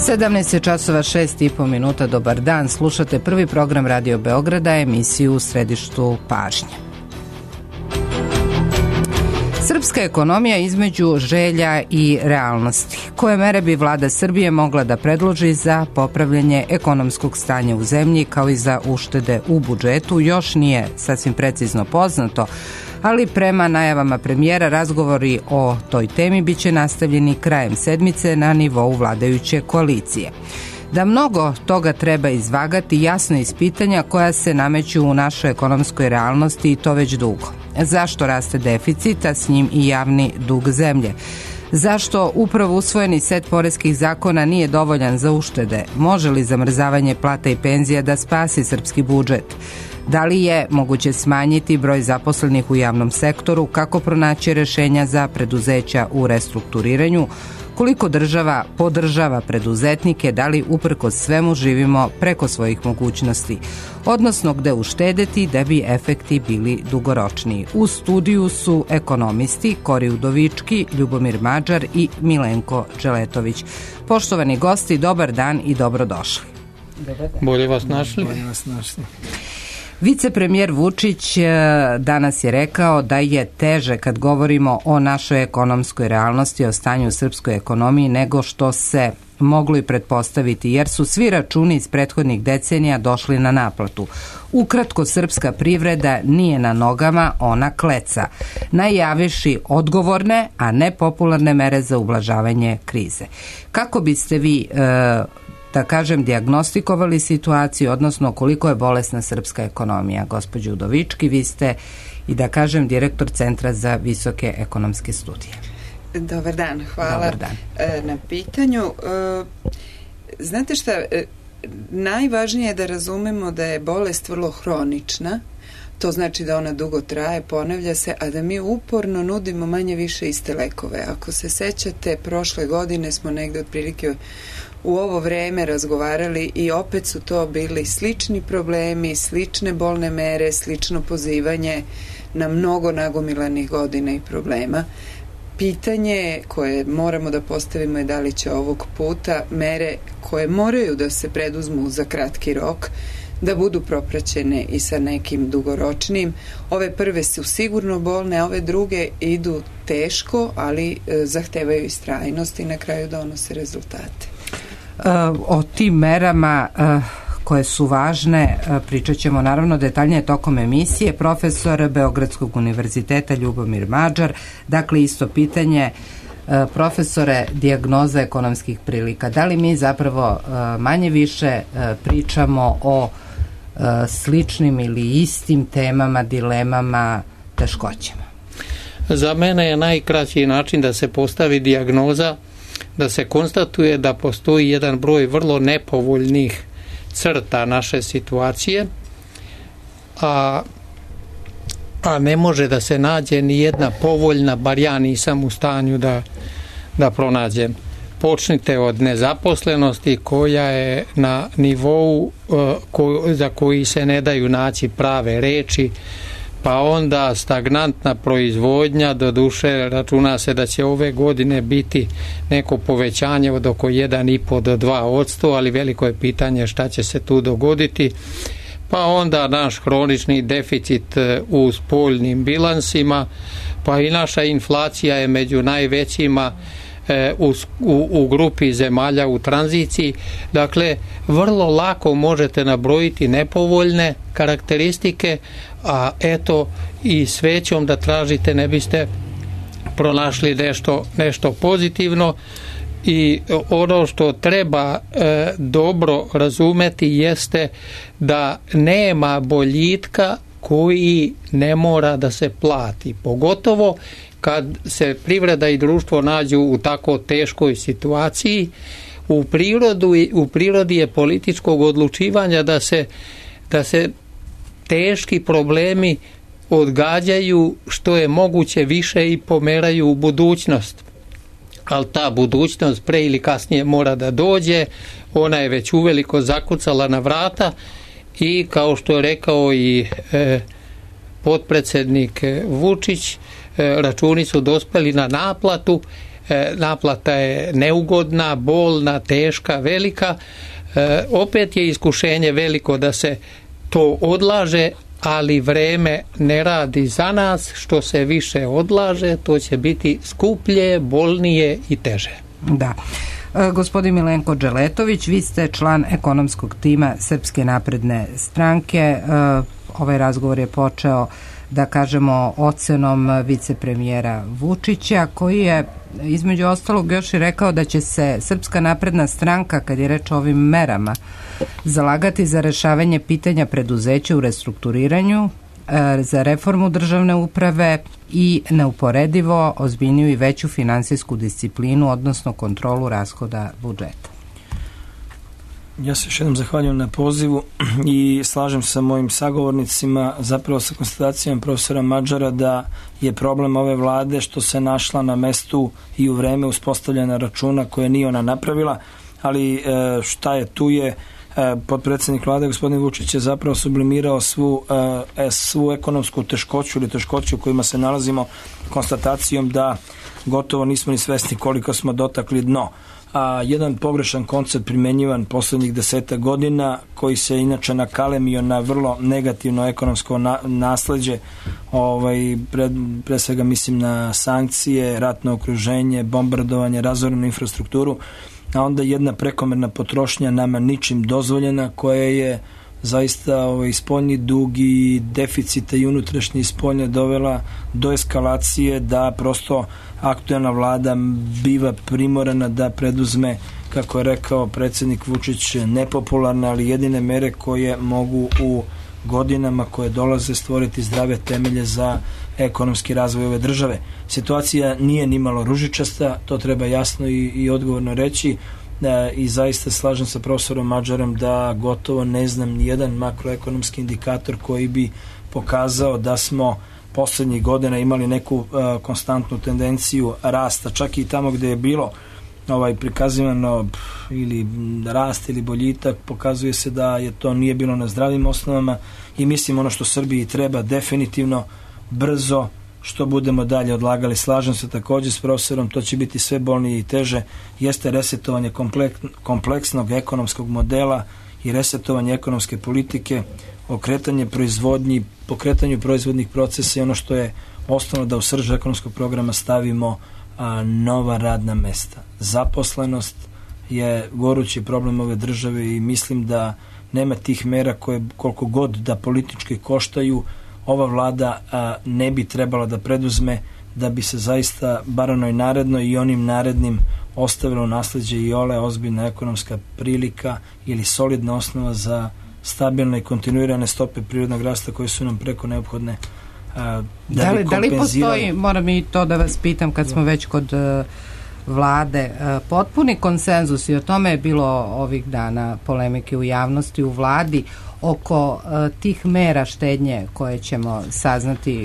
17 časova 6,5 minuta, dobar dan. Slušate prvi program Radio Beograda, emisiju u središtu pažnje. Srpska ekonomija između želja i realnosti. Koje mere bi vlada Srbije mogla da predloži za popravljanje ekonomskog stanja u zemlji kao i za uštede u budžetu još nije sasvim precizno poznato, ali prema najavama premijera razgovori o toj temi biće nastavljeni krajem sedmice na nivou vladajuće koalicije. Da mnogo toga treba izvagati jasno iz pitanja koja se nameću u našoj ekonomskoj realnosti i to već dugo. Zašto raste deficit, a s njim i javni dug zemlje? Zašto upravo usvojeni set poreskih zakona nije dovoljan za uštede? Može li zamrzavanje plata i penzija da spasi srpski budžet? Da li je moguće smanjiti broj zaposlenih u javnom sektoru? Kako pronaći rešenja za preduzeća u restrukturiranju? Koliko država podržava preduzetnike? Da li uprkos svemu živimo preko svojih mogućnosti? Odnosno gde uštedeti da bi efekti bili dugoročniji? U studiju su ekonomisti Kori Udovički, Ljubomir Mađar i Milenko Dželetović. Poštovani gosti, dobar dan i dobrodošli. Bolje vas našli. Vicepremijer Vučić danas je rekao da je teže kad govorimo o našoj ekonomskoj realnosti, o stanju u srpskoj ekonomiji nego što se moglo i pretpostaviti, jer su svi računi iz prethodnih decenija došli na naplatu. Ukratko, srpska privreda nije na nogama, ona kleca, najavivši odgovorne, a ne popularne mere za ublažavanje krize. Kako biste vi da kažem, dijagnostikovali situaciju, odnosno koliko je bolesna srpska ekonomija? Gospođo Udovički, vi ste i da kažem direktor Centra za visoke ekonomske studije. Dobar dan, hvala. Dobar dan. Na pitanju. Znate šta, najvažnije je da razumemo da je bolest vrlo hronična, to znači da ona dugo traje, ponavlja se, a da mi uporno nudimo manje više iste lekove. Ako se sećate, prošle godine smo negde otprilike u ovo vreme razgovarali i opet su to bili slični problemi, slične bolne mere, slično pozivanje na mnogo nagomilanih godina i problema. Pitanje koje moramo da postavimo je da li će ovog puta mere koje moraju da se preduzmu za kratki rok da budu propraćene i sa nekim dugoročnim. Ove prve su sigurno bolne, ove druge idu teško, ali zahtevaju istrajnost i na kraju donose rezultate. O tim merama koje su važne pričat ćemo naravno detaljnije tokom emisije. Profesor Beogradskog univerziteta Ljubomir Mađar, dakle isto pitanje, profesore, dijagnoza ekonomskih prilika. Da li mi zapravo manje više pričamo o sličnim ili istim temama, dilemama, teškoćama? Za mene je najkraći način da se postavi dijagnoza, da se konstatuje da postoji jedan broj vrlo nepovoljnih crta naše situacije, a ne može da se nađe ni jedna povoljna, bar ja nisam u stanju da pronađem. Počnite od nezaposlenosti koja je na nivou za koji se ne daju naći prave reči, pa onda stagnantna proizvodnja, doduše računa se da će ove godine biti neko povećanje od oko 1,5 do 2%, ali veliko je pitanje šta će se tu dogoditi. Pa onda naš hronični deficit u spoljnim bilansima, pa i naša inflacija je među najvećima u grupi zemalja u tranziciji. Dakle, vrlo lako možete nabrojiti nepovoljne karakteristike, a eto i svećom da tražite ne biste pronašli nešto pozitivno. I ono što treba dobro razumeti jeste da nema boljitka koji ne mora da se plati, pogotovo kad se privreda i društvo nađu u tako teškoj situaciji. U prirodi je političkog odlučivanja da se teški problemi odgađaju što je moguće više i pomeraju u budućnost. Ali ta budućnost pre ili kasnije mora da dođe, ona je već uveliko zakucala na vrata i kao što je rekao i potpredsednik Vučić, računi su dospeli na naplatu. naplata je neugodna, bolna, teška, velika. Opet je iskušenje veliko da se to odlaže, ali vreme ne radi za nas. Što se više odlaže, to će biti skuplje, bolnije i teže. Da. Gospodin Milenko Dželetović, vi ste član ekonomskog tima Srpske napredne stranke. Ovaj razgovor je počeo, da kažemo, ocenom vicepremijera Vučića, koji je između ostalog još i rekao da će se Srpska napredna stranka, kad je reč o ovim merama, zalagati za rešavanje pitanja preduzeća u restrukturiranju, za reformu državne uprave i neuporedivo ozbiljniju i veću finansijsku disciplinu, odnosno kontrolu rashoda budžeta. Ja se još jednom zahvaljujem na pozivu i slažem se sa mojim sagovornicima, zapravo sa konstatacijom profesora Mađara, da je problem ove vlade što se našla na mestu i u vreme uspostavljena računa koje nije ona napravila, ali šta je tu je, potpredsjednik vlade gospodin Vučić je zapravo sublimirao svu ekonomsku teškoću ili teškoću u kojima se nalazimo konstatacijom da gotovo nismo ni svesni koliko smo dotakli dno. Jedan pogrešan koncept primenjivan poslednjih 10 godina, koji se inače nakalemio na vrlo negativno ekonomsko nasleđe, pre svega mislim na sankcije, ratno okruženje, bombardovanje, razorenu infrastrukturu, a onda jedna prekomerna potrošnja nama ničim dozvoljena, koja je zaista spoljni dug i deficita i unutrašnji i spoljne dovela do eskalacije da prosto aktuelna vlada biva primorana da preduzme, kako je rekao predsjednik Vučić, nepopularne, ali jedine mere koje mogu u godinama koje dolaze stvoriti zdrave temelje za ekonomski razvoj ove države. Situacija nije nimalo ružičasta, to treba jasno i odgovorno reći, i zaista slažem sa profesorom Mađarom da gotovo ne znam ni jedan makroekonomski indikator koji bi pokazao da smo poslednjih godina imali neku konstantnu tendenciju rasta, čak i tamo gde je bilo prikazivano ili rast ili boljitak, pokazuje se da je to nije bilo na zdravim osnovama i mislim ono što Srbiji treba definitivno brzo, što budemo dalje odlagali, slažem se također s profesorom, to će biti sve bolnije i teže, jeste resetovanje kompleksnog ekonomskog modela i resetovanje ekonomske politike, okretanje proizvodnji, pokretanju proizvodnih procesa i ono što je osnovno da u srž ekonomskog programa stavimo nova radna mesta. Zaposlenost je gorući problem ove države i mislim da nema tih mera koje koliko god da politički koštaju, ova vlada ne bi trebala da preduzme da bi se zaista bar onoj narednoj i onim narednim ostavilo nasleđe i ozbiljna ekonomska prilika ili solidna osnova za stabilne i kontinuirane stope prirodnog rasta koje su nam preko neophodne da li postoji, moram i to da vas pitam kad smo već kod vlade, potpuni konsenzus, i o tome je bilo ovih dana polemike u javnosti, u vladi, oko tih mera štednje koje ćemo saznati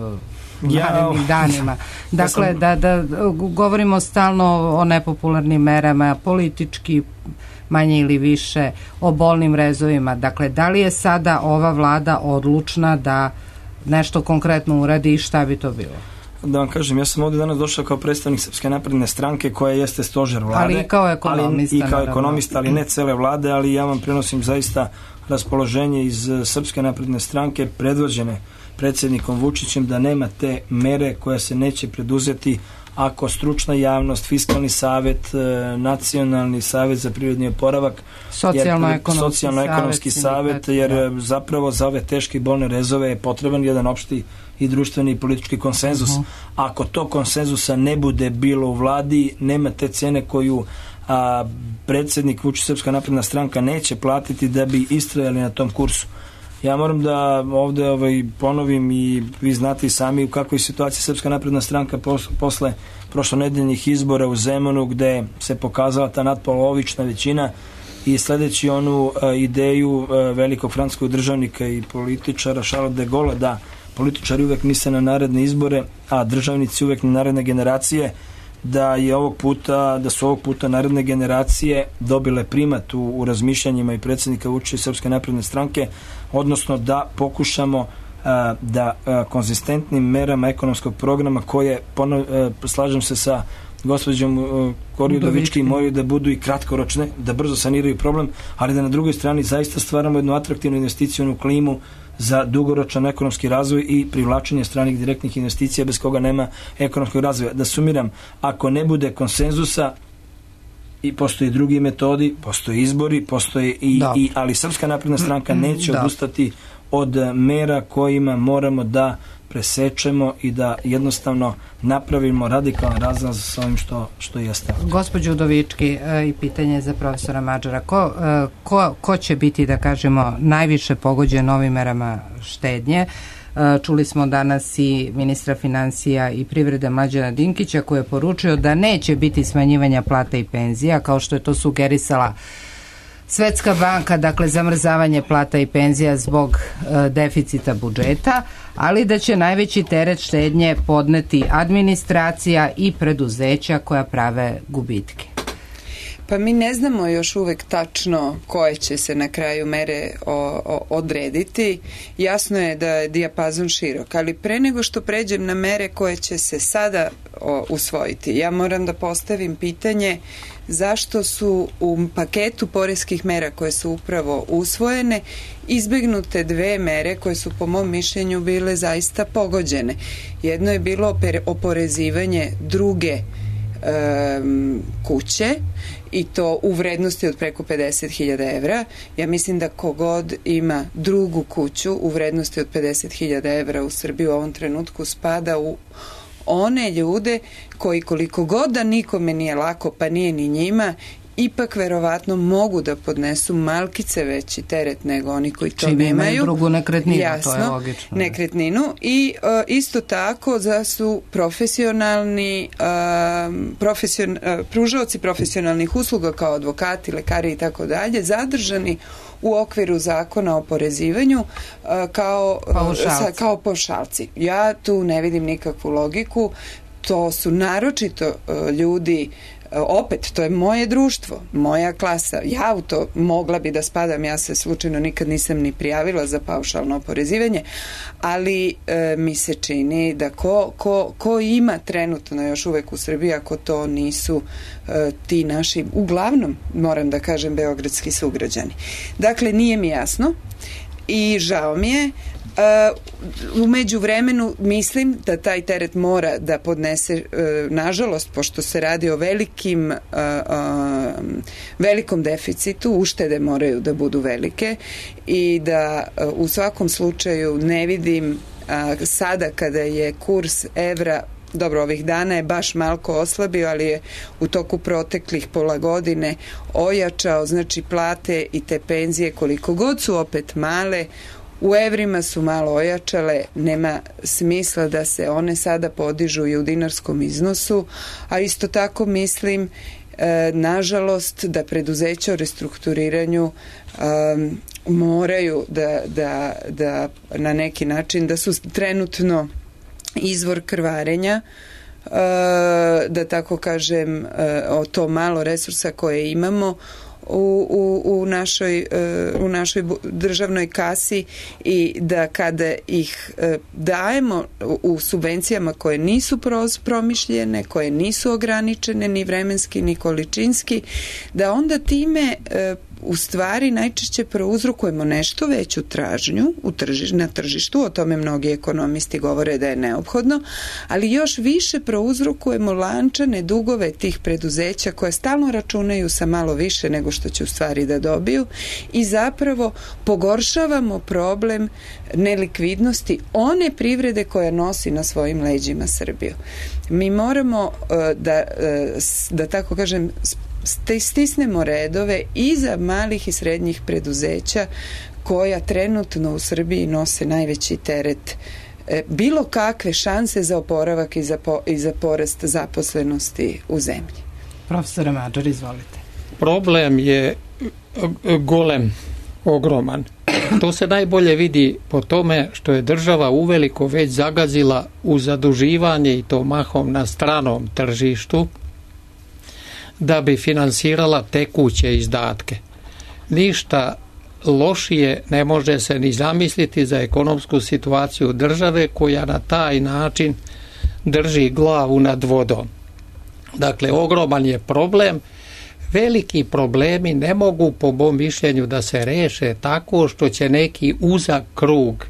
u narednim danima. Dakle, da govorimo stalno o nepopularnim merama, politički manje ili više, o bolnim rezovima. Dakle, da li je sada ova vlada odlučna da nešto konkretno uradi i šta bi to bilo? Da vam kažem, ja sam ovdje danas došao kao predstavnik Srpske napredne stranke koja jeste stožer vlade. Ali i kao ekonomista. Ali ne cele vlade, ali ja vam prenosim zaista raspoloženje iz Srpske napredne stranke predvođene predsjednikom Vučićem da nema te mere koja se neće preduzeti ako stručna javnost, fiskalni savet, nacionalni savet za privredni oporavak, socijalno-ekonomski savet, jer zapravo za ove teške i bolne rezove je potreban jedan opšti i društveni i politički konsenzus. Ako to konsenzusa ne bude bilo u vladi, nema te cene koju predsjednik Vučić, Srpska napredna stranka neće platiti da bi istrajali na tom kursu. Ja moram da ovdje ponovim i vi znate i sami u kakvoj situaciji Srpska napredna stranka posle prošlonedeljnih izbora u Zemunu, gde se pokazala ta nadpolovična većina i sledeći onu ideju velikog francuskog državnika i političara Charles de Gaulle da političari uvek misle na naredne izbore, a državnici uvek na naredne generacije, da su ovog puta naredne generacije dobile primat u razmišljanjima i predsjednika Vučića i Srpske napredne stranke, odnosno da pokušamo da konzistentnim merama ekonomskog programa koje, slažem se sa gospođom Kori Udovički moraju da budu i kratkoročne, da brzo saniraju problem, ali da na drugoj strani zaista stvaramo jednu atraktivnu investicionu klimu za dugoročan ekonomski razvoj i privlačenje stranih direktnih investicija bez koga nema ekonomskog razvoja. Da sumiram, ako ne bude konsenzusa, i postoji drugi metodi, postoje izbori, postoje ali Srpska napredna stranka neće odustati od mera kojima moramo da presečemo i da jednostavno napravimo radikalan razlaz sa ovim što jeste. Gospođo Udovički, i pitanje za profesora Madžara. Ko će biti, da kažemo, najviše pogođen ovim merama štednje? Čuli smo danas i ministra financija i privrede Mlađana Dinkića koji je poručio da neće biti smanjivanja plata i penzija, kao što je to sugerisala Svetska banka, dakle zamrzavanje plata i penzija zbog deficita budžeta, ali da će najveći teret štednje podneti administracija i preduzeća koja prave gubitke. Pa mi ne znamo još uvek tačno koje će se na kraju mere odrediti. Jasno je da je dijapazon širok, ali pre nego što pređem na mere koje će se sada usvojiti, ja moram da postavim pitanje zašto su u paketu poreskih mera koje su upravo usvojene izbegnute dve mere koje su po mom mišljenju bile zaista pogođene. Jedno je bilo oporezivanje druge kuće i to u vrednosti od preko 50.000 evra. Ja mislim da kogod ima drugu kuću u vrednosti od 50.000 evra u Srbiji u ovom trenutku spada u one ljude koji koliko god da nikome nije lako, pa nije ni njima, ipak verovatno mogu da podnesu malkice veći teret nego oni koji to nemaju. Imaju drugu nekretninu, jasno, to je logično. Nekretninu i isto tako da su profesionalni pružaoci profesionalnih usluga kao advokati, lekari i tako dalje zadržani u okviru zakona o oporezivanju kao paušalci. Ja tu ne vidim nikakvu logiku. To su naročito ljudi, opet, to je moje društvo, moja klasa. Ja u to mogla bi da spadam, ja se slučajno nikad nisam ni prijavila za paušalno oporezivanje, ali mi se čini da ko ima trenutno još uvek u Srbiji, ako to nisu ti naši, uglavnom, moram da kažem, beogradski sugrađani. Dakle, nije mi jasno i žao mi je. U međuvremenu mislim da taj teret mora da podnese, nažalost, pošto se radi o velikom deficitu, uštede moraju da budu velike i da u svakom slučaju ne vidim sada kada je kurs evra, dobro, ovih dana je baš malko oslabio, ali je u toku proteklih pola godine ojačao, znači plate i te penzije koliko god su opet male, u evrima su malo ojačale, nema smisla da se one sada podižu i u dinarskom iznosu, a isto tako mislim, nažalost, da preduzeća u restrukturiranju moraju da na neki način, da su trenutno izvor krvarenja, da tako kažem, o to malo resursa koje imamo u našoj državnoj kasi i da kada ih dajemo u subvencijama koje nisu promišljene, koje nisu ograničene ni vremenski ni količinski, da onda time u stvari najčešće prouzrokujemo nešto veću tražnju na tržištu, o tome mnogi ekonomisti govore da je neophodno, ali još više prouzrokujemo lančane dugove tih preduzeća koje stalno računaju sa malo više nego što će u stvari da dobiju i zapravo pogoršavamo problem nelikvidnosti one privrede koja nosi na svojim leđima Srbiju. Mi moramo da tako kažem stisnemo redove iza malih i srednjih preduzeća koja trenutno u Srbiji nose najveći teret bilo kakve šanse za oporavak i za porast zaposlenosti u zemlji. Profesore Madžar, izvolite. Problem je golem, ogroman. To se najbolje vidi po tome što je država uveliko već zagazila u zaduživanje i to mahom na stranom tržištu da bi finansirala tekuće izdatke. Ništa lošije ne može se ni zamisliti za ekonomsku situaciju države koja na taj način drži glavu nad vodom. Dakle, ogroman je problem. Veliki problemi ne mogu, po mom mišljenju, da se reše tako što će neki uzak krug,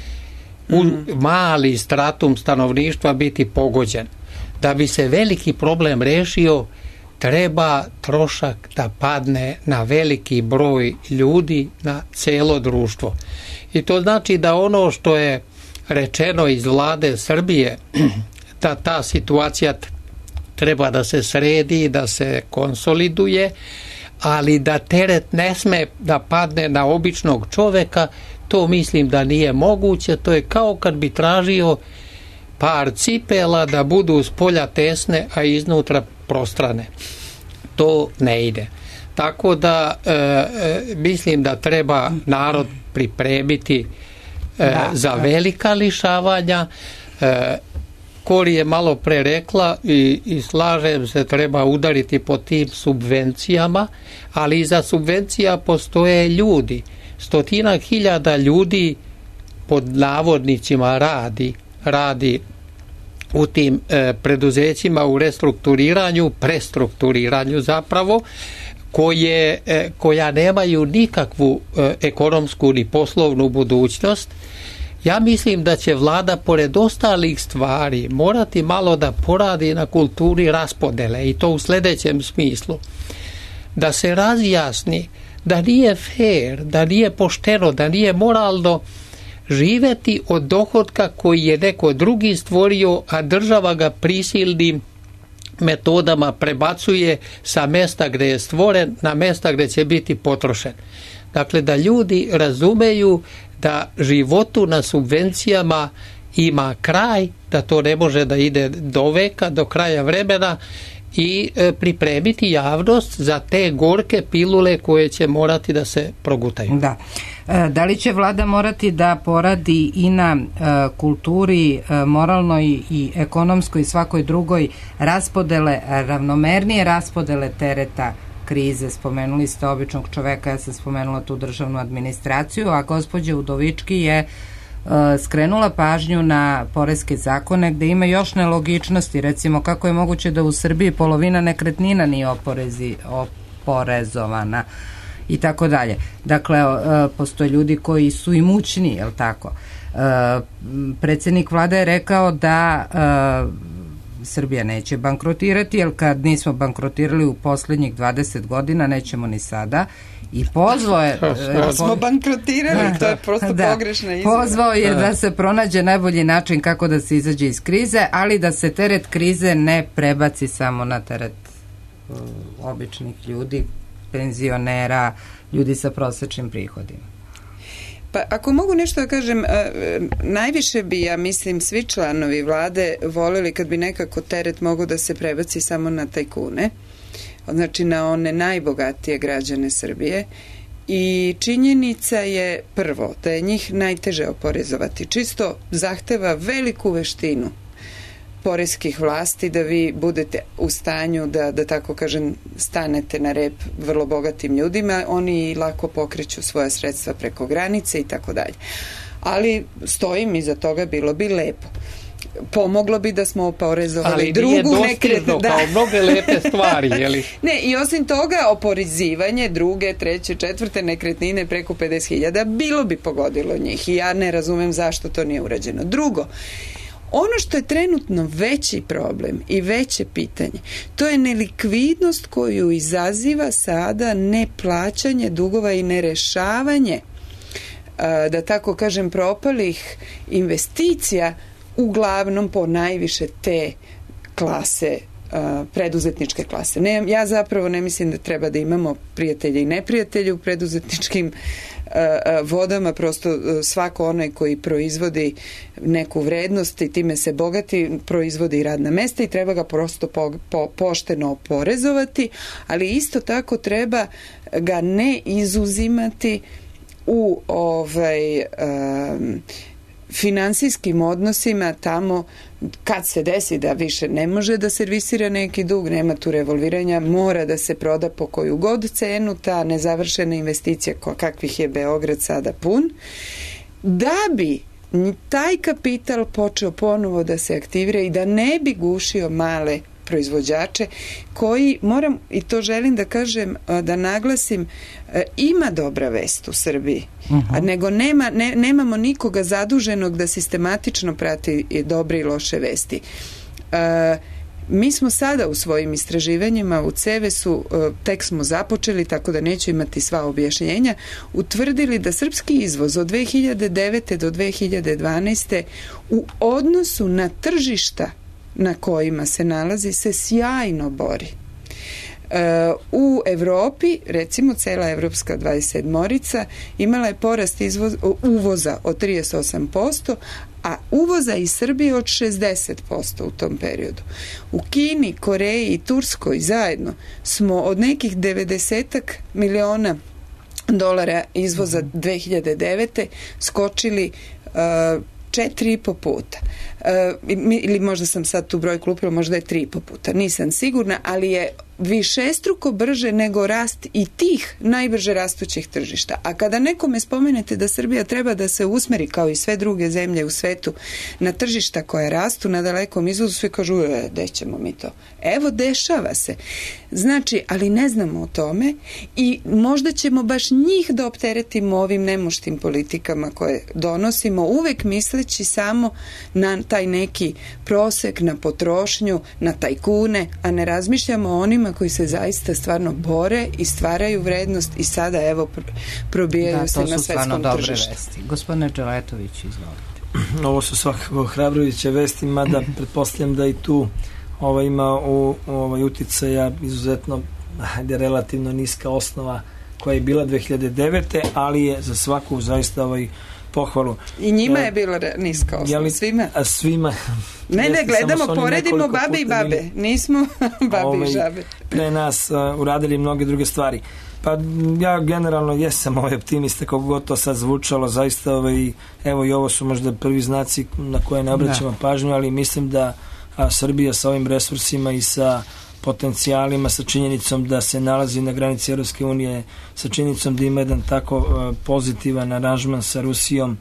mali stratum stanovništva biti pogođen. Da bi se veliki problem rešio, treba trošak da padne na veliki broj ljudi, na celo društvo. I to znači da ono što je rečeno iz vlade Srbije, da ta situacija treba da se sredi, da se konsoliduje, ali da teret ne sme da padne na običnog čoveka, to mislim da nije moguće. To je kao kad bi tražio par cipela da budu s polja tesne, a iznutra prostrane. To ne ide. Tako da mislim da treba narod pripremiti za velika lišavanja. Kori je malo pre rekla i slažem se, treba udariti po tim subvencijama, ali iza subvencija postoje ljudi. 100.000 ljudi pod navodnicima radi u tim preduzećima u restrukturiranju, prestrukturiranju zapravo, koja nemaju nikakvu ekonomsku ni poslovnu budućnost. Ja mislim da će vlada, pored ostalih stvari, morati malo da poradi na kulturi raspodele, i to u sljedećem smislu. Da se razjasni da nije fair, da nije pošteno, da nije moralno živeti od dohotka koji je neko drugi stvorio, a država ga prisilnim metodama prebacuje sa mesta gdje je stvoren na mesta gdje će biti potrošen. Dakle, da ljudi razumeju da životu na subvencijama ima kraj, da to ne može da ide do veka, do kraja vremena, i pripremiti javnost za te gorke pilule koje će morati da se progutaju. Da. Da li će vlada morati da poradi i na kulturi moralnoj i ekonomskoj i svakoj drugoj raspodele, ravnomernije raspodele tereta krize? Spomenuli ste običnog čoveka, ja sam spomenula tu državnu administraciju, a gospođa Udovički je skrenula pažnju na poreske zakone gde ima još nelogičnosti. Recimo, kako je moguće da u Srbiji polovina nekretnina nije oporezovana i tako dalje. Dakle, postoje ljudi koji su imućni, je li tako? Predsjednik vlade je rekao da Srbija neće bankrotirati, jer kad nismo bankrotirali u posljednjih 20 godina, nećemo ni sada. I pozvao je... smo bankrotirali, to je prosto pogrešna izjava. Pozvao je da se pronađe najbolji način kako da se izađe iz krize, ali da se teret krize ne prebaci samo na teret običnih ljudi, penzionera, ljudi sa prosečnim prihodima. Pa ako mogu nešto da kažem, najviše bi, ja mislim, svi članovi vlade voljeli kad bi nekako teret mogao da se prebaci samo na tajkune, znači na one najbogatije građane Srbije, i činjenica je prvo da je njih najteže oporezovati. Čisto zahteva veliku veštinu poreskih vlasti da vi budete u stanju da tako kažem stanete na rep vrlo bogatim ljudima, oni lako pokreću svoja sredstva preko granice i tako dalje. Ali stojim iza toga, bilo bi lepo. Pomoglo bi da smo oporezovali drugu nekretninu. Da. Kao mnoge lepe stvari, je li? Ne, i osim toga, oporezivanje druge, treće, četvrte nekretnine preko 50.000 bilo bi pogodilo njih i ja ne razumem zašto to nije urađeno. Drugo, ono što je trenutno veći problem i veće pitanje, to je nelikvidnost koju izaziva sada neplaćanje dugova i nerešavanje, da tako kažem, propalih investicija, uglavnom po najviše te klase, preduzetničke klase. Ja zapravo ne mislim da treba da imamo prijatelje i neprijatelje u preduzetničkim vodama, prosto svako onaj koji proizvodi neku vrednost i time se bogati, proizvodi radna mesta i treba ga prosto pošteno oporezovati, ali isto tako treba ga ne izuzimati u finansijskim odnosima tamo kad se desi da više ne može da servisira neki dug, nema tu revolviranja, mora da se proda po koju god cenu ta nezavršena investicija kakvih je Beograd sada pun, da bi taj kapital počeo ponovo da se aktivira i da ne bi gušio male proizvođače koji, moram i to želim da kažem, da naglasim, ima dobra vest u Srbiji, nego nemamo nikoga zaduženog da sistematično prati dobre i loše vesti. Mi smo sada u svojim istraživanjima u CEVES-u, tek smo započeli, tako da neću imati sva objašnjenja, utvrdili da srpski izvoz od 2009. do 2012. u odnosu na tržišta na kojima se nalazi se sjajno bori. U Evropi, recimo cela evropska 27-orica imala je porast uvoza od 38%, a uvoza iz Srbije od 60% u tom periodu. U Kini, Koreji i Turskoj zajedno smo od nekih 90 miliona dolara izvoza 2009. skočili 4,5 puta. Ili možda sam sad tu brojku lupila, možda je 3,5 puta. Nisam sigurna, ali je višestruko brže nego rast i tih najbrže rastućih tržišta. A kada nekome spomenete da Srbija treba da se usmeri, kao i sve druge zemlje u svetu, na tržišta koje rastu na dalekom izvozu, svi kažu, gde ćemo mi to? Evo, dešava se. Znači, ali ne znamo o tome i možda ćemo baš njih da opteretimo ovim nemuštim politikama koje donosimo, uvek misleći samo na taj neki prosek, na potrošnju, na tajkune, a ne razmišljamo o onima koji se zaista stvarno bore i stvaraju vrednost i sada evo probijaju se na svetskom tržištu. Gospodine Dželetović, izvolite. Ovo su svakako hrabroviće vesti, mada pretpostavljam da i tu ima uticaja izuzetno relativno niska osnova koja je bila 2009. ali je za svaku zaista pohvalu. I njima je bila niska osnova, svima? Svima. Ne, gledamo, poredimo babe i babe. Nismo babe i žabe. Pre nas uradili mnoge druge stvari. Pa ja generalno jesam optimista, kako god to sad zvučalo, zaista evo i ovo su možda prvi znaci na koje ne obraćamo pažnju, ali mislim da Srbija sa ovim resursima i sa potencijalima, sa činjenicom da se nalazi na granici Europske unije, sa činjenicom da ima jedan tako pozitivan aranžman sa Rusijom,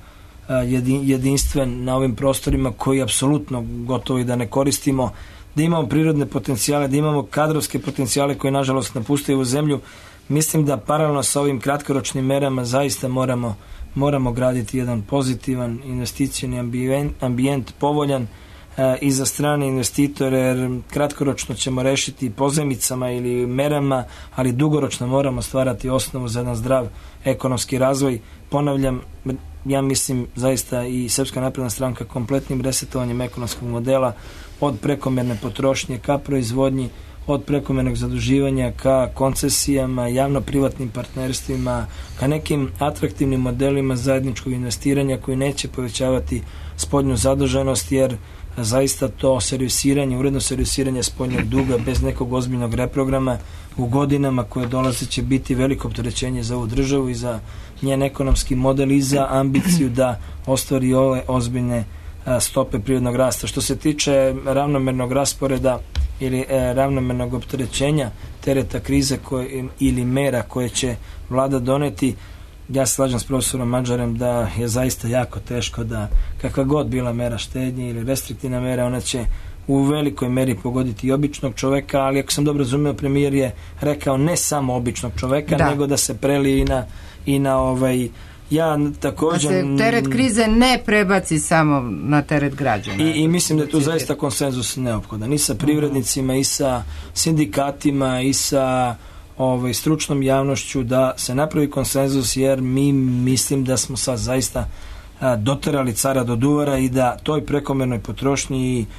jedinstven na ovim prostorima koji apsolutno gotovo i da ne koristimo, da imamo prirodne potencijale, da imamo kadrovske potencijale koje nažalost napuštaju u zemlju. Mislim da paralelno sa ovim kratkoročnim merama zaista moramo graditi jedan pozitivan investicioni ambijent, povoljan i za strane investitore, jer kratkoročno ćemo rešiti pozajmicama ili merama, ali dugoročno moramo stvarati osnovu za jedan zdrav ekonomski razvoj. Ponavljam, ja mislim zaista i Srpska napredna stranka kompletnim resetovanjem ekonomskog modela od prekomerne potrošnje ka proizvodnji, od prekomernog zaduživanja ka koncesijama, javno-privatnim partnerstvima, ka nekim atraktivnim modelima zajedničkog investiranja koji neće povećavati spoljnu zaduženost, jer zaista to servisiranje, uredno servisiranje spoljnog duga bez nekog ozbiljnog reprograma u godinama koje dolaze će biti veliko opterećenje za ovu državu i za njen ekonomski model i za ambiciju da ostvari ove ozbiljne stope prirodnog rasta. Što se tiče ravnomernog rasporeda ili ravnomernog opterećenja tereta krize ili mera koje će vlada doneti, ja se slažem s profesorom Madžarem da je zaista jako teško da kakva god bila mera štednje ili restriktivna mera, ona će u velikoj meri pogoditi i običnog čoveka, ali ako sam dobro razumeo, premijer je rekao ne samo običnog čoveka, nego da se preli i na ja također... Da se teret krize ne prebaci samo na teret građana. I mislim da je tu zaista konsenzus neophodan. I sa privrednicima, i sa sindikatima, i sa stručnom javnošću da se napravi konsenzus, jer mi mislim da smo sad zaista doterali cara do duvara i da toj prekomernoj potrošnji i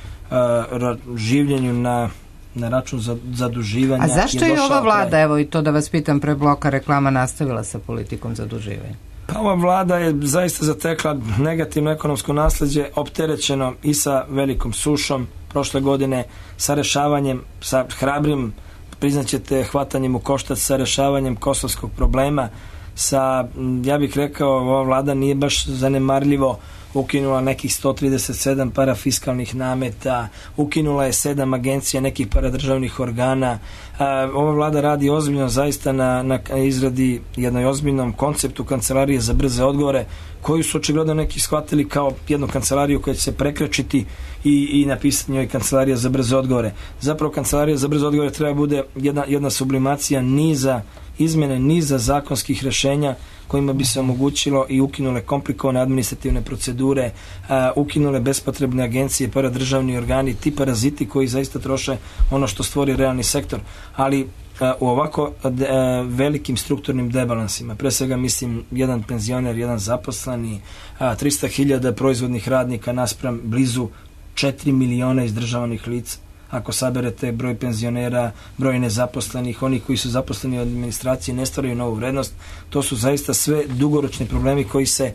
življenju na račun zaduživanja. A zašto je ova vlada, evo i to da vas pitam pre bloka reklama, nastavila sa politikom zaduživanja? Pa ova vlada je zaista zatekla negativno ekonomsko nasleđe, opterećeno i sa velikom sušom prošle godine, sa rešavanjem, sa hrabrim, priznaćete, hvatanjem u koštac sa rešavanjem kosovskog problema, sa, ja bih rekao, ova vlada nije baš zanemarljivo ukinula nekih 137 parafiskalnih nameta, ukinula je 7 agencija nekih paradržavnih organa. Ova vlada radi ozbiljno zaista na izradi jednoj ozbiljnom konceptu kancelarije za brze odgovore, koju su očigledno neki shvatili kao jednu kancelariju koja će se prekrečiti i napisati njoj kancelarija za brze odgovore. Zapravo kancelarija za brze odgovore treba bude jedna sublimacija izmene niza zakonskih rešenja kojima bi se omogućilo i ukinule komplikovane administrativne procedure, ukinule bespotrebne agencije, paradržavni organi, ti paraziti koji zaista troše ono što stvori realni sektor, ali u ovako velikim strukturnim debalansima, pre svega mislim jedan penzioner, jedan zaposleni, 300.000 proizvodnih radnika naspram blizu 4 miliona izdržavanih lica. Ako saberete broj penzionera, broj nezaposlenih, oni koji su zaposleni u administraciji ne stvaraju novu vrednost, to su zaista sve dugoročni problemi koji se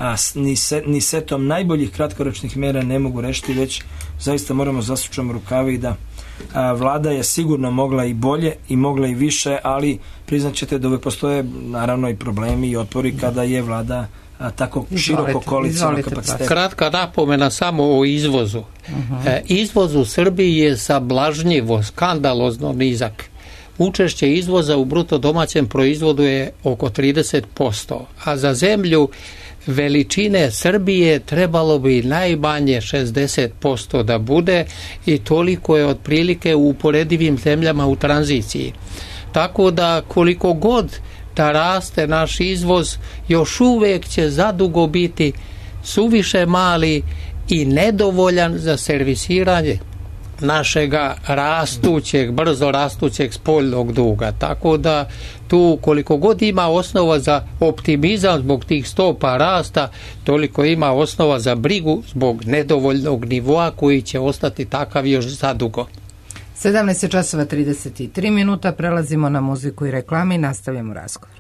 ni setom najboljih kratkoročnih mera ne mogu rešiti, već zaista moramo zasučamo rukave i da vlada je sigurno mogla i bolje i mogla i više, ali priznaćete da uvek postoje naravno i problemi i otpori kada je vlada tako široko koalicijnog kapaciteta. Kratka napomena samo o izvozu. Izvoz u Srbiji je sablažnjivo, skandalozno nizak. Učešće izvoza u bruto domaćem proizvodu je oko 30%, a za zemlju veličine Srbije trebalo bi najmanje 60% da bude i toliko je otprilike u uporedivim zemljama u tranziciji. Tako da koliko god da raste naš izvoz, još uvijek će zadugo biti suviše mali i nedovoljan za servisiranje našega brzo rastućeg spoljnog duga. Tako da tu koliko god ima osnova za optimizam zbog tih stopa rasta, toliko ima osnova za brigu zbog nedovoljnog nivoa koji će ostati takav još zadugo. 17:33, prelazimo na muziku i reklame i nastavljamo razgovor.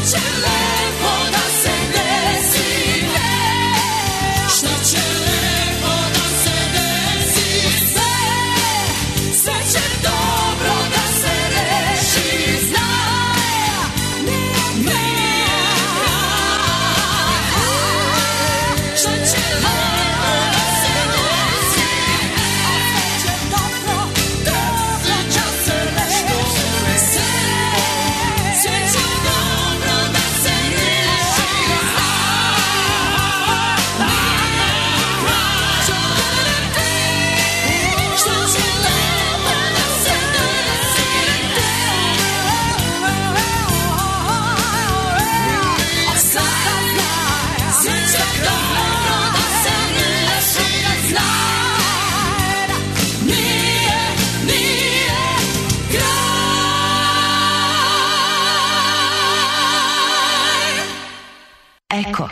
Eko.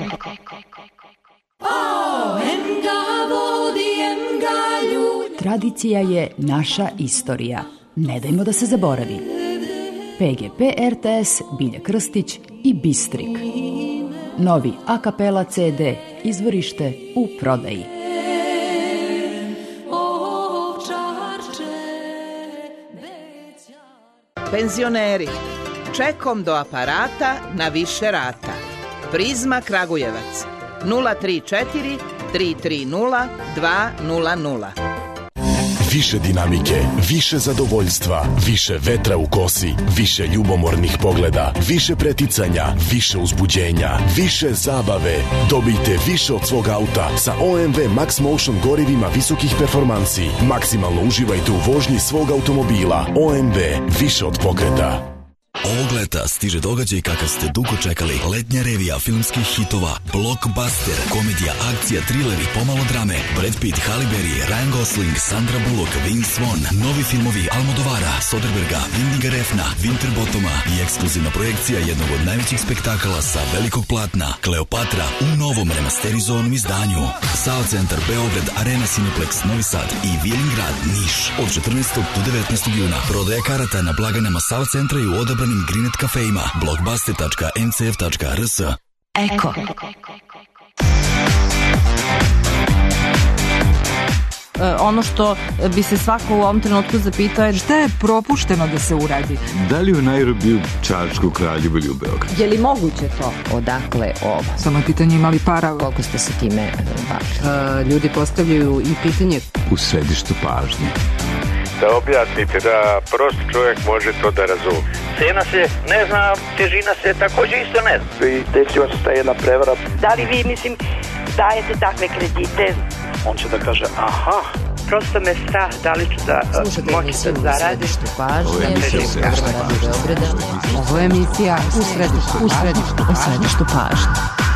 Tradicija je naša istorija. Ne dajmo da se zaboravi. PGP RTS, Bilja Krstić i Bistrik. Novi a kapela CD, izvorište u prodaji. Penzioneri, čekom do aparata na više rata. Prizma Kragujevac 034 330 200. Više dinamike, više zadovoljstva, više vetra u kosi, više ljubomornih pogleda, više preticanja, više uzbuđenja, više zabave. Dobijte više od svog auta sa OMV Max Motion gorivima visokih performansi. Maksimalno uživajte u vožnji svog automobila. OMV, više od pokreta. Ovog leta stiže događaj kakav ste dugo čekali. Letnja revija filmskih hitova, blockbuster, komedija, akcija, trileri, pomalo drame, Brad Pitt, Halle Berry, Ryan Gosling, Sandra Bullock, Vince Vaughn, novi filmovi Almodovara, Soderberga, Windiga Refna, Winterbottoma i ekskluzivna projekcija jednog od najvećih spektakala sa velikog platna, Kleopatra, u novom remasterizovanom izdanju. SAO Centar Beograd, Arena Cineplex Novi Sad i Vilingrad Niš od 14. do 19. juna. Prodaja karata na blagajnama SAO Centra i u odabranim Greenet kafejima, blockbuster.ncf.rs. Eko. Ono što bi se svako u ovom trenutku zapitao je šta je propušteno da se uradi. Da li u Nairobiju, Čačku, Kraljevu ili u Beogradu? Je li moguće to? Odakle ovo? Samo je pitanje imali para. Koliko ste se time bavili? Ljudi postavljaju i pitanje U središtu pažnje. Da objasnite da prost čovjek može to da razumije. Cena se ne zna, težina se također isto ne zna. I desila se ta jedna prevara. Da li vi, dajete takve kredite? On će da kaže, aha. Prosto me strah, da li ću da moći da zaradim. Ovo je emisija u središtu pažnje.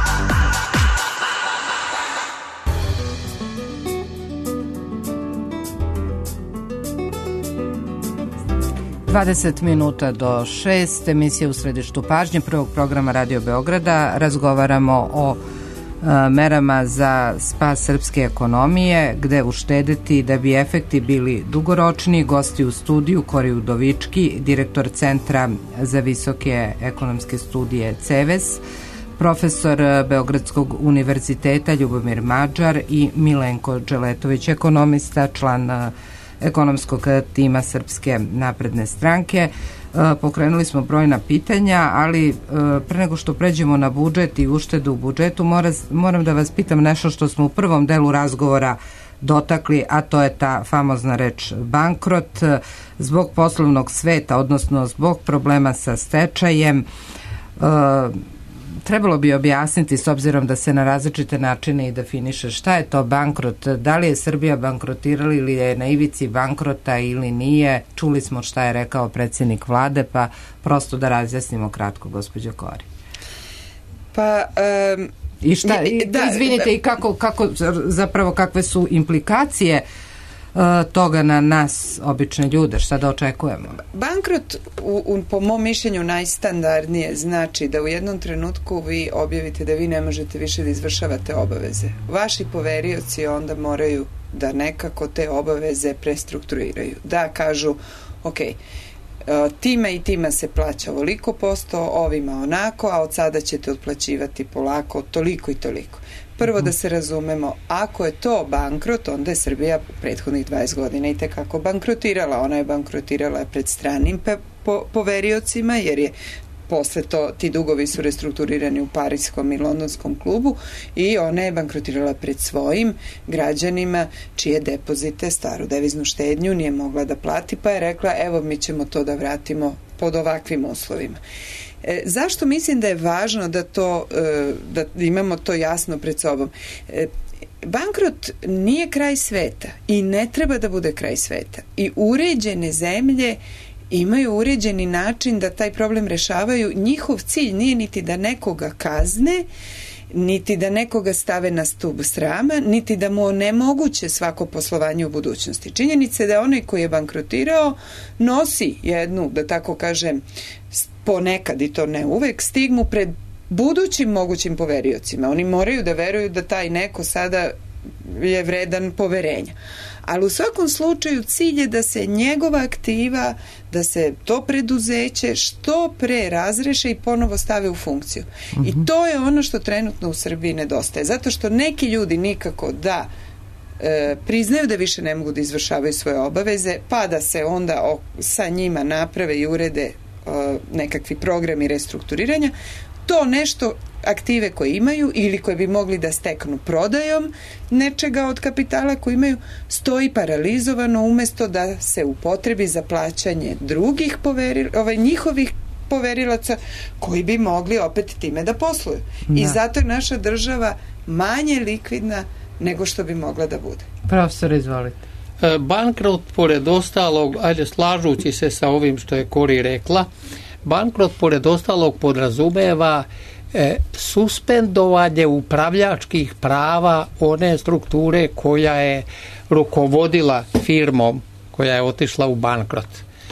20 minuta do 6, emisija u središtu pažnje prvog programa Radio Beograda. Razgovaramo o merama za spas srpske ekonomije, gde uštedeti da bi efekti bili dugoročni. Gosti u studiju Kori Udovički, direktor Centra za visoke ekonomske studije CEVES, profesor Beogradskog univerziteta Ljubomir Mađar i Milenko Dželetović, ekonomista, član ekonomskog tima Srpske napredne stranke. Pokrenuli smo brojna pitanja, ali pre nego što pređemo na budžet i uštedu u budžetu, moram da vas pitam nešto što smo u prvom delu razgovora dotakli, a to je ta famozna reč bankrot. Zbog poslovnog sveta, odnosno zbog problema sa stečajem, trebalo bi objasniti, s obzirom da se na različite načine i definiše šta je to bankrot, da li je Srbija bankrotirala ili je na ivici bankrota ili nije. Čuli smo šta je rekao predsjednik vlade, pa prosto da razjasnimo kratko, gospođo Kori. Pa i šta, izvinite, i kako zapravo kakve su implikacije toga na nas, obične ljude, šta da očekujemo? Bankrot, po mom mišljenju, najstandardnije znači da u jednom trenutku vi objavite da vi ne možete više da izvršavate obaveze. Vaši poverioci onda moraju da nekako te obaveze prestrukturiraju. Da kažu, ok, tima i tima se plaća ovoliko %, ovima onako, a od sada ćete otplaćivati polako toliko i toliko. Prvo da se razumemo, ako je to bankrot, onda je Srbija prethodnih 20 godina i tekako bankrotirala. Ona je bankrotirala pred stranim poveriocima, jer je posle to, ti dugovi su restrukturirani u parijskom i londonskom klubu, i ona je bankrotirala pred svojim građanima čije depozite, staru deviznu štednju nije mogla da plati, pa je rekla evo mi ćemo to da vratimo pod ovakvim uslovima. Zašto mislim da je važno da imamo to jasno pred sobom? Bankrot nije kraj sveta i ne treba da bude kraj sveta. I uređene zemlje imaju uređeni način da taj problem rešavaju. Njihov cilj nije niti da nekoga kazne, niti da nekoga stave na stub srama, niti da mu onemoguće svako poslovanje u budućnosti. Činjenica je da onaj koji je bankrotirao nosi jednu, da tako kažem, ponekad, i to ne uvek, stigmu pred budućim mogućim poveriocima. Oni moraju da veruju da taj neko sada je vredan poverenja. Ali u svakom slučaju cilj je da se njegova aktiva, da se to preduzeće što pre razreše i ponovo stave u funkciju. I to je ono što trenutno u Srbiji nedostaje. Zato što neki ljudi nikako da priznaju da više ne mogu da izvršavaju svoje obaveze, pa da se onda sa njima naprave i urede nekakvi programi restrukturiranja. To nešto aktive koje imaju ili koje bi mogli da steknu prodajom nečega od kapitala koji imaju, stoji paralizovano umesto da se upotrebi za plaćanje drugih njihovih poverilaca koji bi mogli opet time da posluju. I zato je naša država manje likvidna nego što bi mogla da bude. Profesor, izvolite. Bankrot, pored ostalog, ajde slažući se sa ovim što je Kori rekla, bankrot pored ostalog podrazumeva suspendovanje upravljačkih prava one strukture koja je rukovodila firmom koja je otišla u bankrot.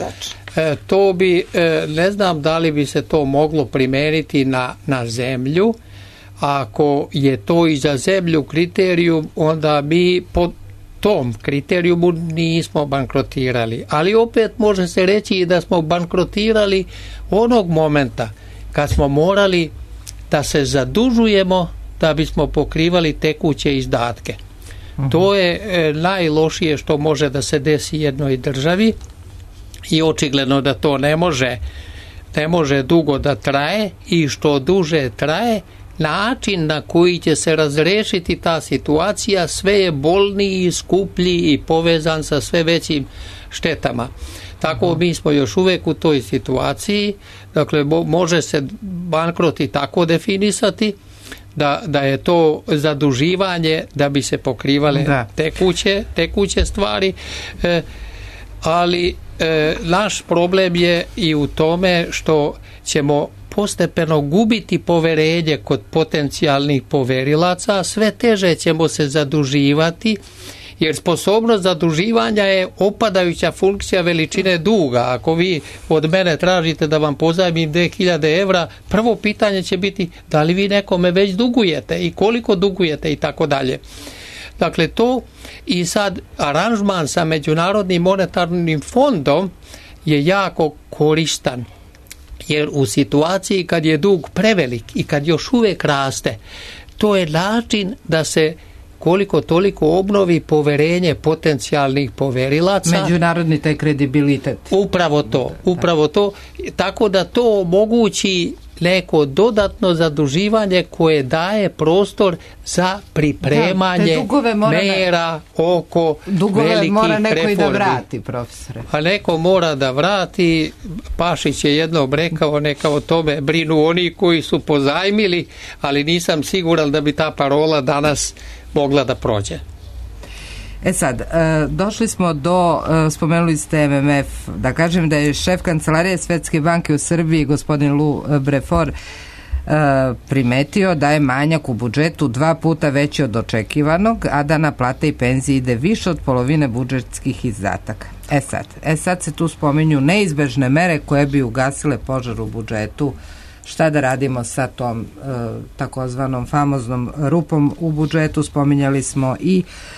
To bi, ne znam da li bi se to moglo primeniti na zemlju. Ako je to i za zemlju kriterijum, onda mi po tom kriterijumu nismo bankrotirali. Ali opet može se reći i da smo bankrotirali onog momenta kad smo morali da se zadužujemo da bismo pokrivali tekuće izdatke. To je najlošije što može da se desi jednoj državi i očigledno da to ne može dugo da traje, i što duže traje, način na koji će se razrešiti ta situacija sve je bolniji, skuplji i povezan sa sve većim štetama. Tako mi smo još uvijek u toj situaciji. Dakle, može se bankrot i tako definisati da je to zaduživanje da bi se pokrivale tekuće stvari, ali naš problem je i u tome što ćemo postepeno gubiti poverenje kod potencijalnih poverilaca, sve teže ćemo se zaduživati, jer sposobnost zaduživanja je opadajuća funkcija veličine duga. Ako vi od mene tražite da vam pozajmim 2000 evra, prvo pitanje će biti da li vi nekome već dugujete i koliko dugujete i tako dalje. Dakle, to i sad aranžman sa Međunarodnim monetarnim fondom je jako koristan, jer u situaciji kad je dug prevelik i kad još uvijek raste, to je način da se koliko toliko obnovi poverenje potencijalnih poverilaca. Međunarodni taj kredibilitet. Upravo to. Tako da to omogući neko dodatno zaduživanje koje daje prostor za pripremanje mera oko dugove velikih mora neko reformi. I da vrati, profesore. A neko mora da vrati. Pašić je jednom rekao, neka o tome brinu oni koji su pozajmili, ali nisam siguran da bi ta parola danas mogla da prođe. Sad, došli smo do, spomenuli ste MMF, da kažem da je šef kancelarije Svetske banke u Srbiji, gospodin Lou Brefort, primetio da je manjak u budžetu 2 puta veći od očekivanog, a da na plate i penzije ide više od polovine budžetskih izdataka. Sad se tu spominju neizbežne mere koje bi ugasile požar u budžetu. Šta da radimo sa tom takozvanom famoznom rupom u budžetu? Spominjali smo i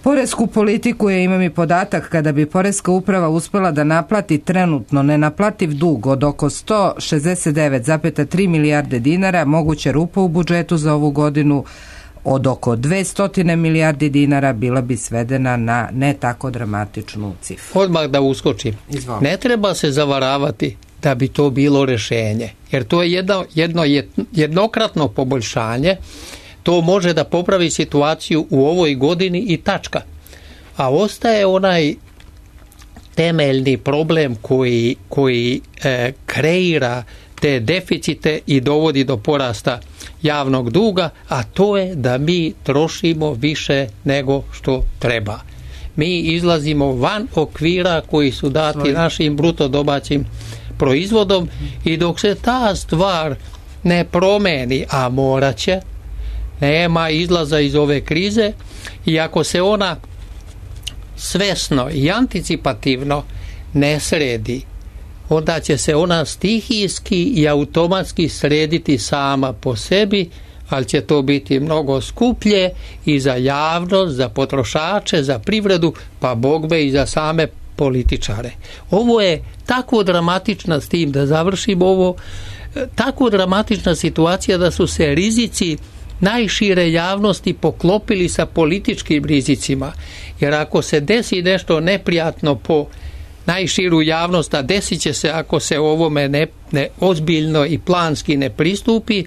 Poresku politiku je, imam i podatak, kada bi Poreska uprava uspela da naplati trenutno nenaplativ dug od oko 169,3 milijarde dinara, moguća rupa u budžetu za ovu godinu od oko 200 milijardi dinara bila bi svedena na ne tako dramatičnu cifru. Odmah da uskočim. Izvolite. Ne treba se zavaravati da bi to bilo rešenje, jer to je jednokratno poboljšanje. To može da popravi situaciju u ovoj godini i tačka. A ostaje onaj temeljni problem koji kreira te deficite i dovodi do porasta javnog duga, a to je da mi trošimo više nego što treba. Mi izlazimo van okvira koji su dati našim bruto domaćim proizvodom i dok se ta stvar ne promeni, a morat će, nema izlaza iz ove krize, i ako se ona svesno i anticipativno ne sredi, onda će se ona stihijski i automatski srediti sama po sebi, ali će to biti mnogo skuplje i za javnost, za potrošače, za privredu, pa bogme i za same političare. Ovo je tako dramatična, s tim da završim ovo, tako dramatična situacija da su se rizici najšire javnosti poklopili sa političkim rizicima, jer ako se desi nešto neprijatno po najširu javnost, a desit će se ako se ovome ne ozbiljno i planski ne pristupi,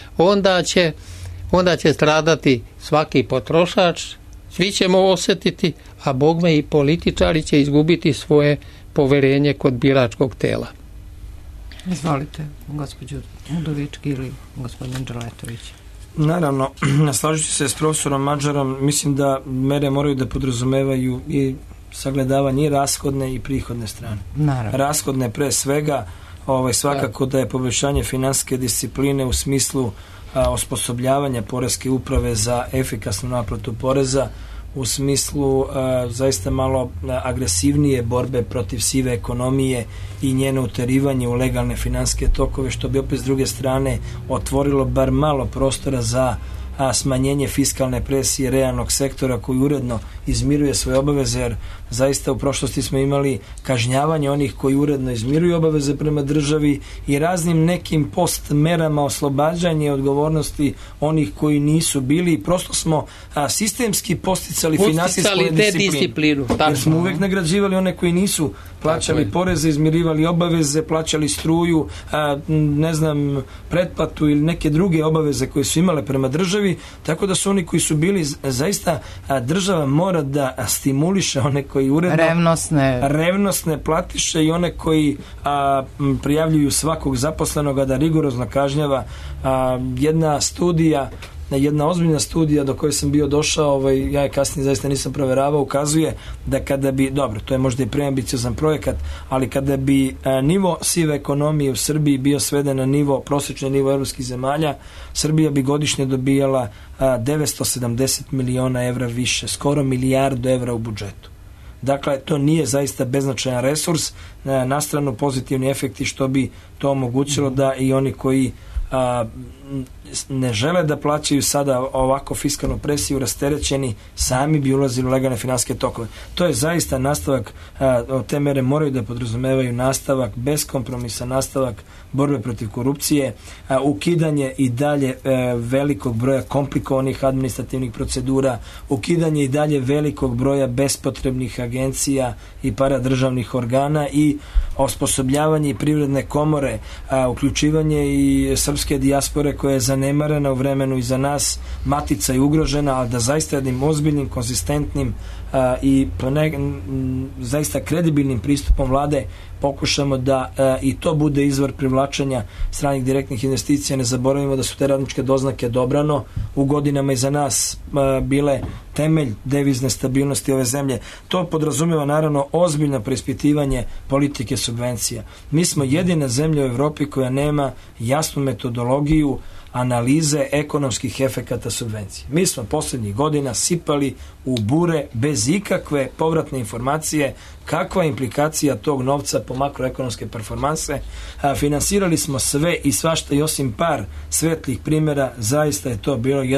onda će stradati svaki potrošač, svi ćemo osjetiti, a bogme i političari će izgubiti svoje poverenje kod biračkog tela. Izvolite, gospođo Udovički ili gospodin Đeletović. Naravno, slažući se s profesorom Mađarom, mislim da mere moraju da podrazumevaju i sagledavanje i rashodne i prihodne strane. Naravno. Rashodne pre svega, svakako da je poboljšanje finansijske discipline u smislu osposobljavanja poreske uprave za efikasnu naplatu poreza, u smislu zaista malo agresivnije borbe protiv sive ekonomije i njeno uterivanje u legalne finansijske tokove, što bi opet s druge strane otvorilo bar malo prostora za smanjenje fiskalne presije realnog sektora koji uredno izmiruje svoje obaveze, jer zaista u prošlosti smo imali kažnjavanje onih koji uredno izmiruju obaveze prema državi i raznim nekim post merama oslobađanje odgovornosti onih koji nisu bili, i prosto smo sistemski posticali finansijsku disciplinu. Jer smo uvek nagrađivali one koji nisu plaćali poreze, izmirivali obaveze, plaćali struju, pretplatu ili neke druge obaveze koje su imale prema državi, tako da su oni koji su bili zaista, država mora da stimuliše one koji uredno revnosne platiše i one koji prijavljuju svakog zaposlenog, da rigorozno kažnjava. Jedna ozbiljna studija do koje sam bio došao, ja je kasnije zaista nisam proveravao, ukazuje da kada bi, dobro, to je možda i preambiciozan projekat, ali kada bi nivo sive ekonomije u Srbiji bio sveden na prosječni nivo evropskih zemalja, Srbija bi godišnje dobijala 970 miliona evra više, skoro milijardu evra u budžetu. Dakle, to nije zaista beznačajan resurs, na stranu pozitivni efekti, što bi to omogućilo da i oni koji ne žele da plaćaju sada ovako fiskalnu presiju, rasterećeni, sami bi ulazili u legalne finansijske tokove. To je zaista nastavak, te mere moraju da podrazumevaju nastavak bez kompromisa, nastavak borbe protiv korupcije, ukidanje i dalje velikog broja komplikovanih administrativnih procedura, ukidanje i dalje velikog broja bespotrebnih agencija i paradržavnih organa i osposobljavanje i privredne komore, uključivanje i srpske dijaspore koja je zanemarena u vremenu iza nas, matica je ugrožena, ali da zaista jednim ozbiljnim, konzistentnim i zaista kredibilnim pristupom vlade pokušamo da i to bude izvor privlačenja stranih direktnih investicija. Ne zaboravimo da su te radničke doznake dobrano u godinama iza nas bile temelj devizne stabilnosti ove zemlje. To podrazumijeva naravno ozbiljno preispitivanje politike subvencija. Mi smo jedina zemlja u Evropi koja nema jasnu metodologiju analize ekonomskih efekata subvencije. Mi smo posljednjih godina sipali u bure bez ikakve povratne informacije kakva je implikacija tog novca po makroekonomske performanse. Finansirali smo sve i svašta i osim par svetlih primjera, zaista je to bilo jedan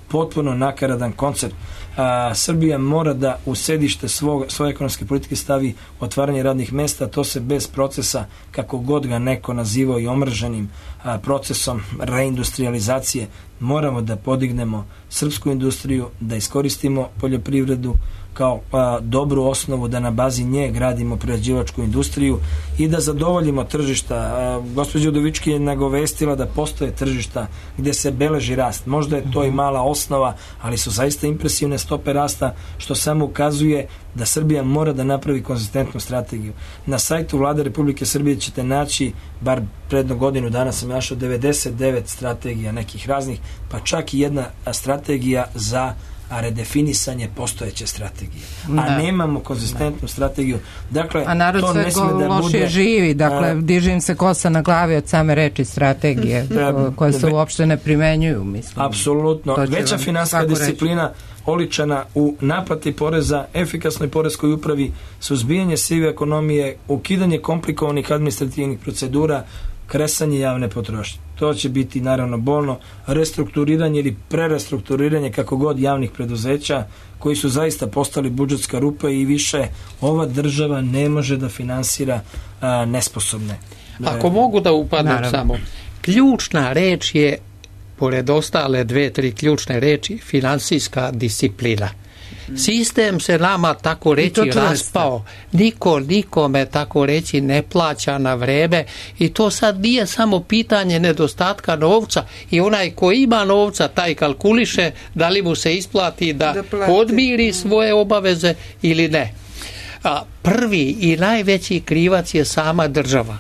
potpuno nakaradan koncept. Srbija mora da u sedište svoje ekonomske politike stavi otvaranje radnih mesta, to se bez procesa, kako god ga neko nazivao i omrženim procesom reindustrializacije, moramo da podignemo srpsku industriju, da iskoristimo poljoprivredu kao dobru osnovu, da na bazi nje gradimo prerađivačku industriju i da zadovoljimo tržišta. Gospođa Udovički je nagovestila da postoje tržišta gde se beleži rast. Možda je to i mala osnova, ali su zaista impresivne stope rasta, što samo ukazuje da Srbija mora da napravi konzistentnu strategiju. Na sajtu Vlade Republike Srbije ćete naći, bar predno godinu dana sam našao 99 strategija nekih raznih, pa čak i jedna strategija za redefinisanje postojeće strategije. A nemamo konzistentnu strategiju. Dakle, a narod to ne sme da lošije bude, živi, dakle, diže im se kosa na glavi od same reči strategije, koje se uopšte ne primenjuju, mislim. Apsolutno. Veća finansijska disciplina oličana u naplati poreza, efikasnoj poreskoj upravi, suzbijanje sive ekonomije, ukidanje komplikovanih administrativnih procedura, kresanje javne potrošnje. To će biti naravno bolno, restrukturiranje ili prerestrukturiranje kako god javnih preduzeća koji su zaista postali budžetska rupa i više ova država ne može da finansira nesposobne. Ako mogu da upadnem samo, ključna reč je, pored ostale 2-3 ključne reči, finansijska disciplina. Sistem se nama tako reći raspao, niko nikome tako reći ne plaća na vreme i to sad nije samo pitanje nedostatka novca i onaj ko ima novca taj kalkuliše da li mu se isplati da podmiri svoje obaveze ili ne. Prvi i najveći krivac je sama država.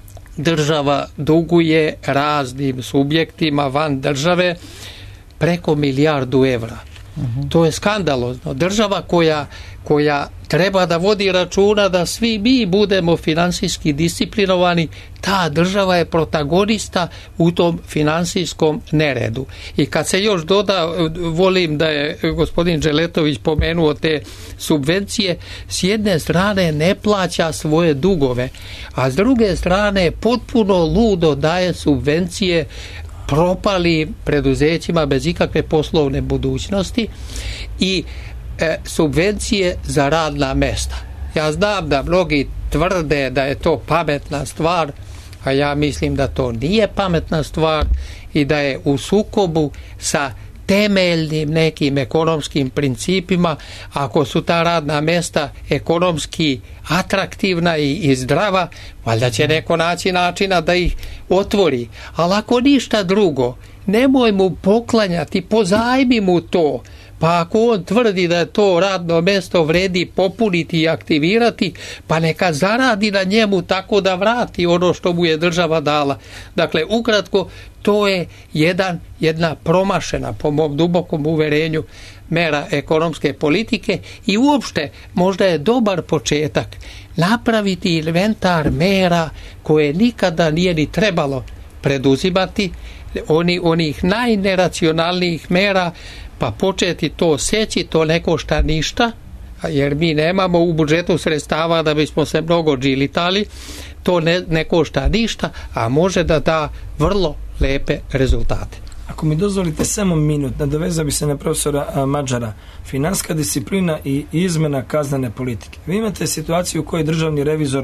Država duguje raznim subjektima van države preko 1 milijardu evra. To je skandalozno. Država koja treba da vodi računa da svi mi budemo finansijski disciplinovani, ta država je protagonista u tom finansijskom neredu. I kad se još doda, volim da je gospodin Dželetović pomenuo te subvencije, s jedne strane ne plaća svoje dugove, a s druge strane potpuno ludo daje subvencije propali preduzećima bez ikakve poslovne budućnosti i subvencije za radna mesta. Ja znam da mnogi tvrde da je to pametna stvar, a ja mislim da to nije pametna stvar i da je u sukobu sa temeljnim nekim ekonomskim principima. Ako su ta radna mesta ekonomski atraktivna i zdrava, valjda će neko naći načina da ih otvori. Ali ako ništa drugo, nemoj mu poklanjati, pozajmi mu to. Pa ako on tvrdi da je to radno mesto vredi popuniti i aktivirati, pa neka zaradi na njemu tako da vrati ono što mu je država dala. Dakle, ukratko, to je jedna promašena, po mom dubokom uverenju, mera ekonomske politike i uopšte možda je dobar početak napraviti inventar mera koje nikada nije ni trebalo preduzimati, onih najneracionalnijih mera, pa početi to seći, to ne košta ništa, jer mi nemamo u budžetu sredstava da bismo se mnogo džilitali, to ne košta ništa, a može da da vrlo lepe rezultate. Ako mi dozvolite samo minut, nadovezao bi se na profesora Madžara. Finansijska disciplina i izmena kaznene politike. Vi imate situaciju u kojoj državni revizor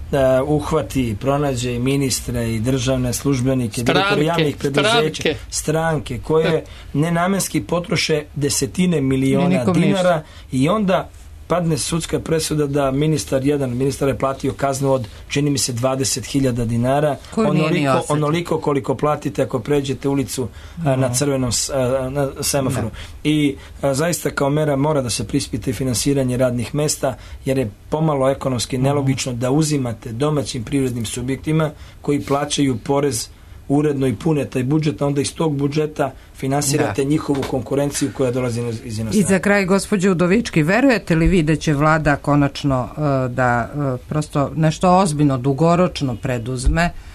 uhvati, pronađe i ministre i državne službenike, direktori javnih preduzeća, stranke koje nenamenski potroše desetine miliona dinara i onda padne sudska presuda da ministar je platio kaznu od, čini mi se, 20.000 dinara, onoliko koliko platite ako pređete ulicu na crvenom semaforu. I zaista kao mera mora da se prispite finansiranje radnih mesta, jer je pomalo ekonomski nelogično da uzimate domaćim privrednim subjektima koji plaćaju porez uredno i pune taj budžet, a onda iz tog budžeta finansirate njihovu konkurenciju koja dolazi iz inostranstva. I za kraj, gospođo Udovički, verujete li vi da će vlada konačno da prosto nešto ozbiljno, dugoročno preduzme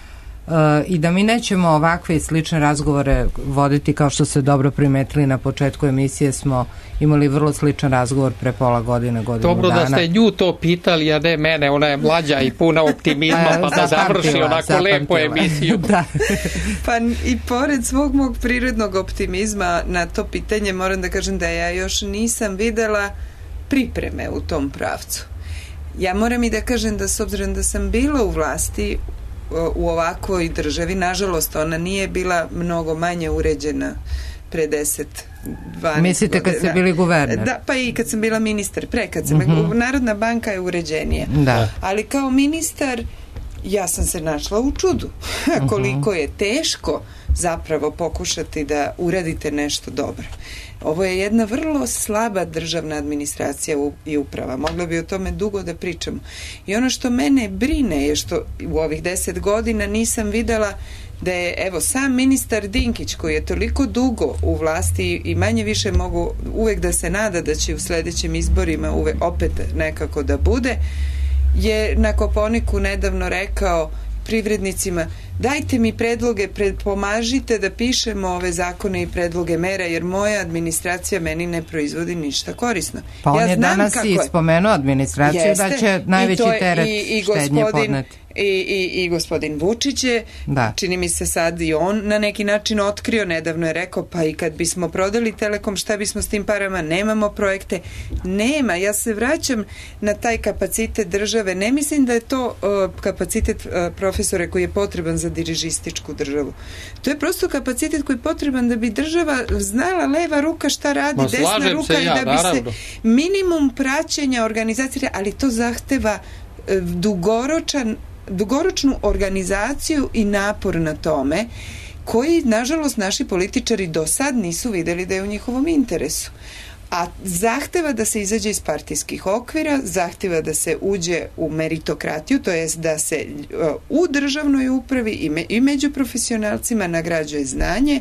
i da mi nećemo ovakve i slične razgovore voditi, kao što ste dobro primetili na početku emisije, smo imali vrlo sličan razgovor pre pola godine, godinu dobro dana. Da ste nju to pitali, a ne mene, ona je mlađa i puna optimizma, pa da završi onako lepo emisiju. Da. Pa i pored svog mog prirodnog optimizma na to pitanje moram da kažem da ja još nisam videla pripreme u tom pravcu. Ja moram i da kažem da s obzirom da sam bila u vlasti u ovakvoj državi, nažalost ona nije bila mnogo manje uređena pre 10-12 Mislite kad ste bili guverner? Da, pa i kad sam bila ministar, kad sam Narodna banka je uređenija. Da. Ali kao ministar ja sam se našla u čudu. Koliko je teško zapravo pokušati da uradite nešto dobro. Ovo je jedna vrlo slaba državna administracija i uprava. Mogla bi o tome dugo da pričamo. I ono što mene brine je što u ovih 10 godina nisam videla da je, evo, sam ministar Dinkić koji je toliko dugo u vlasti i manje više mogu uvek da se nada da će u sledećim izborima opet nekako da bude, je na Koponiku nedavno rekao privrednicima: dajte mi predloge, pomažite da pišemo ove zakone i predloge mera, jer moja administracija meni ne proizvodi ništa korisno. Pa on je danas i spomenuo administraciju. Jeste, da će najveći teret štednje podneti. I gospodin Vučić je, čini mi se sad i on na neki način otkrio, nedavno je rekao, pa i kad bismo prodali Telekom, šta bismo s tim parama, nemamo projekte. Nema, ja se vraćam na taj kapacitet države, ne mislim da je to kapacitet profesore koji je potreban za dirižističku državu. To je prosto kapacitet koji je potreban da bi država znala leva ruka šta radi, desna ruka i da bi se minimum praćenja organizacije, ali to zahteva dugoročnu organizaciju i napor na tome koji, nažalost, naši političari do sad nisu videli da je u njihovom interesu. A zahteva da se izađe iz partijskih okvira, zahteva da se uđe u meritokratiju, to jest da se u državnoj upravi i među profesionalcima nagrađuje znanje,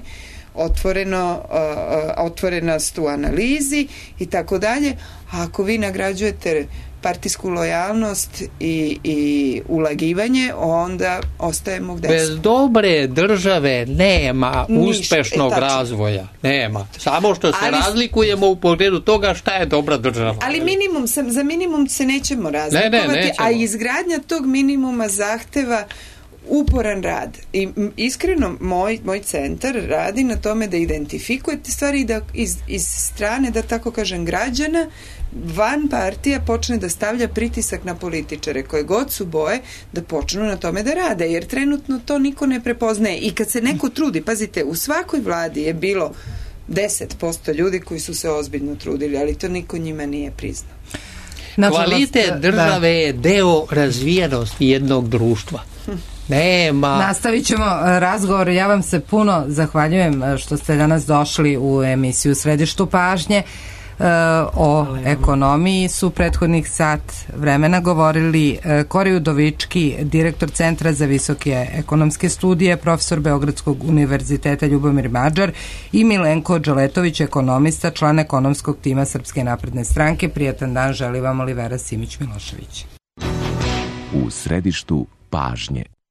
otvorenost u analizi i tako dalje. A ako vi nagrađujete partijsku lojalnost i ulagivanje, onda ostajemo gde smo. Bez dobre države nema uspešnog razvoja. Nema. Samo što se razlikujemo u pogledu toga šta je dobra država. Ali za minimum se nećemo razlikovati, a izgradnja tog minimuma zahteva uporan rad. I iskreno moj centar radi na tome da identifikuje te stvari i da iz strane, da tako kažem, građana van partija počne da stavlja pritisak na političare koje god su boje da počnu na tome da rade, jer trenutno to niko ne prepoznaje. I kad se neko trudi, pazite, u svakoj vladi je bilo 10% ljudi koji su se ozbiljno trudili, ali to niko njima nije priznao. Kvalitet države je deo razvijenosti jednog društva. Nema. Nastavit ćemo razgovor. Ja vam se puno zahvaljujem što ste danas došli u emisiju Središtu pažnje. O ekonomiji su prethodnih sat vremena govorili Kori Udovički, direktor Centra za visoke ekonomske studije, profesor Beogradskog univerziteta Ljubomir Mađar, i Milenko Đoletović, ekonomista, član ekonomskog tima Srpske napredne stranke. Prijatan dan želi vam Olivera Simić-Milošević. U središtu pažnje.